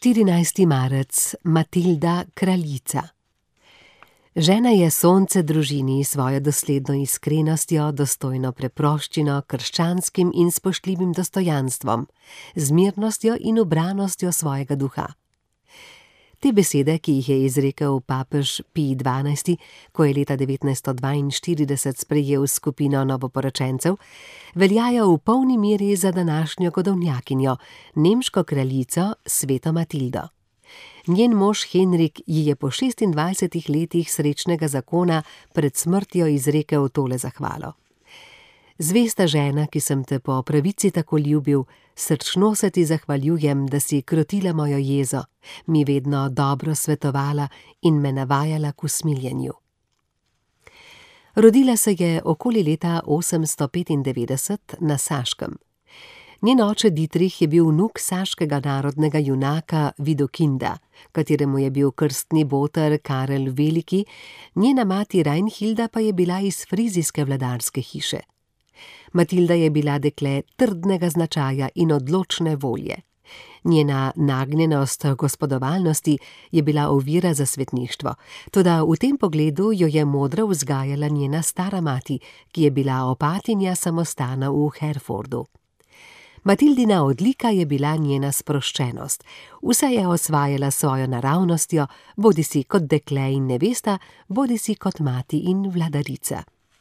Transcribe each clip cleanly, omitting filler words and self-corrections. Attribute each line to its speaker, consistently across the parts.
Speaker 1: 14. marec, Matilda, kraljica. Žena je sonce družini s svojo dosledno iskrenostjo, dostojno preproščino, krščanskim in spoštljivim dostojanstvom, z mirnostjo in ubranostjo svojega duha. Te besede, ki jih je izrekel papež Pij XII., ko je leta 1942 sprejel skupino novoporočencev, veljajo v polni meri za današnjo godovnjakinjo, nemško kraljico sveto Matildo. Njen mož Henrik ji je po 26 letih srečnega zakona pred smrtjo izrekel tole zahvalo: Zvesta žena, ki sem te po pravici tako ljubil, srčno se ti zahvaljujem, da si krotila mojo jezo, mi vedno dobro svetovala in me navajala k usmiljenju. Rodila se je okoli leta 895 na Saškem. Njen oče Dietrich je bil vnuk saškega narodnega junaka Vidukinda, kateremu je bil krstni boter Karel Veliki, njena mati Reinhilda pa je bila iz frizijske vladarske hiše. Matilda je bila dekle trdnega značaja in odločne volje. Njena nagnjenost gospodovalnosti je bila ovira za svetništvo, toda v tem pogledu jo je modro vzgajala njena stara mati, ki je bila opatinja samostana v Herfordu. Matildina odlika je bila njena sproščenost. Vse je osvajala svojo naravnostjo, bodisi kot dekle in nevesta, bodisi kot mati in vladarica.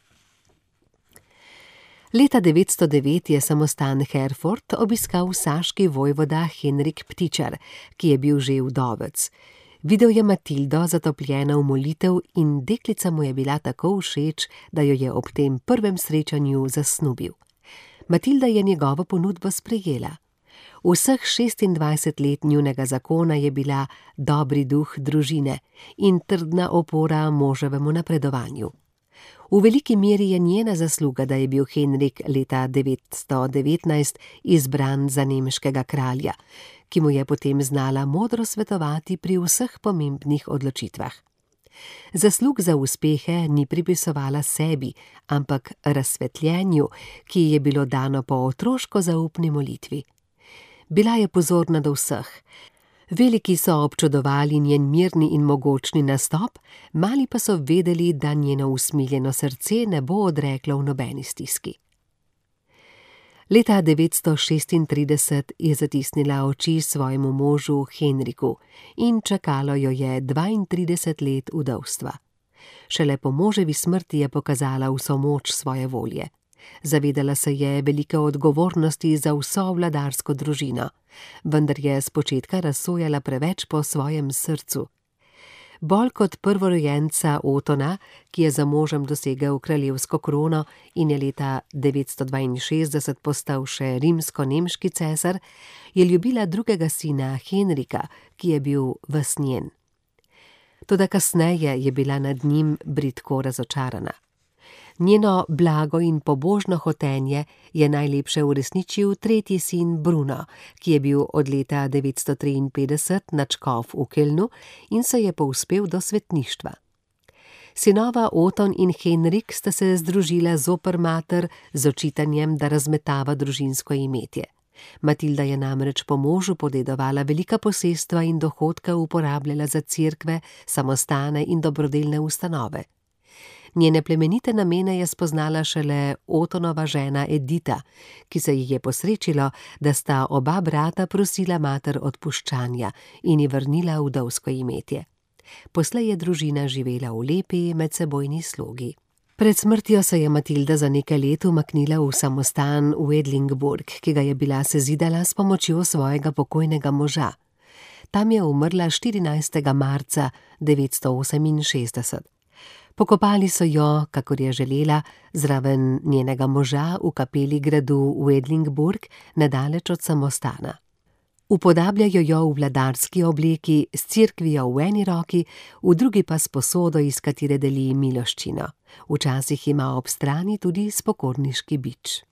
Speaker 1: Leta 909 je samostan Herford obiskal saški vojvoda Henrik Ptičar, ki je bil že vdovec. Videl je Matildo zatopljeno v molitev in deklica mu je bila tako všeč, da jo je ob tem prvem srečanju zasnubil. Matilda je njegovo ponudbo sprejela. Vseh 26 let njunega zakona je bila dobri duh družine in trdna opora moževemu napredovanju. V veliki meri je njena zasluga, da je bil Henrik leta 919 izbran za nemškega kralja, ki mu je potem znala modro svetovati pri vseh pomembnih odločitvah. Zaslug za uspehe ni pripisovala sebi, ampak razsvetljenju, ki ji je bilo dano po otroško zaupni molitvi. Bila je pozorna do vseh. Veliki so občudovali njen mirni in mogočni nastop, mali pa so vedeli, da njeno usmiljeno srce ne bo odreklo v nobeni stiski. Leta 936 je zatisnila oči svojemu možu Henriku in čakalo jo je 32 let vdovstva. Šele po moževi smrti je pokazala vso moč svoje volje. Zavedala se je velike odgovornosti za vso vladarsko družino, vendar je spočetka razsojala preveč po svojem srcu. Bolj kot prvorojenca Otona, ki je za možem dosegel kraljevsko krono in je leta 962 postal še rimsko-nemški cesar, je ljubila drugega sina Henrika, ki je bil ves njen. Toda kasneje je bila nad njim bridko razočarana. Njeno blago in pobožno hotenje je najlepše uresničil tretji sin Bruno, ki je bil od leta 953 nadškof v Kölnu in se je povzpel do svetništva. Sinova Oton in Henrik sta se združila zoper mater z očitanjem, da razmetava družinsko imetje. Matilda je namreč po možu podedovala velika posestva in dohodke uporabljala za cerkve, samostane in dobrodelne ustanove. Njene plemenite namene je spoznala šele Otonova žena Edita, ki se ji je posrečilo, da sta oba brata prosila mater odpuščanja in ji vrnila vdovsko imetje. Poslej je družina živela v lepi medsebojni slogi. Pred smrtjo se je Matilda za nekaj let umaknila v samostan v Edlingburg, ki ga je bila sezidala s pomočjo svojega pokojnega moža. Tam je umrla 14. marca 968. Pokopali so jo, kakor je želela, zraven njenega moža v kapeli gradu v Edlingburg, nedaleč od samostana. Upodabljajo jo v vladarski obleki s cerkvijo v eni roki, v drugi pa s posodo, iz katere deli miloščino. Včasih ima ob strani tudi spokorniški bič.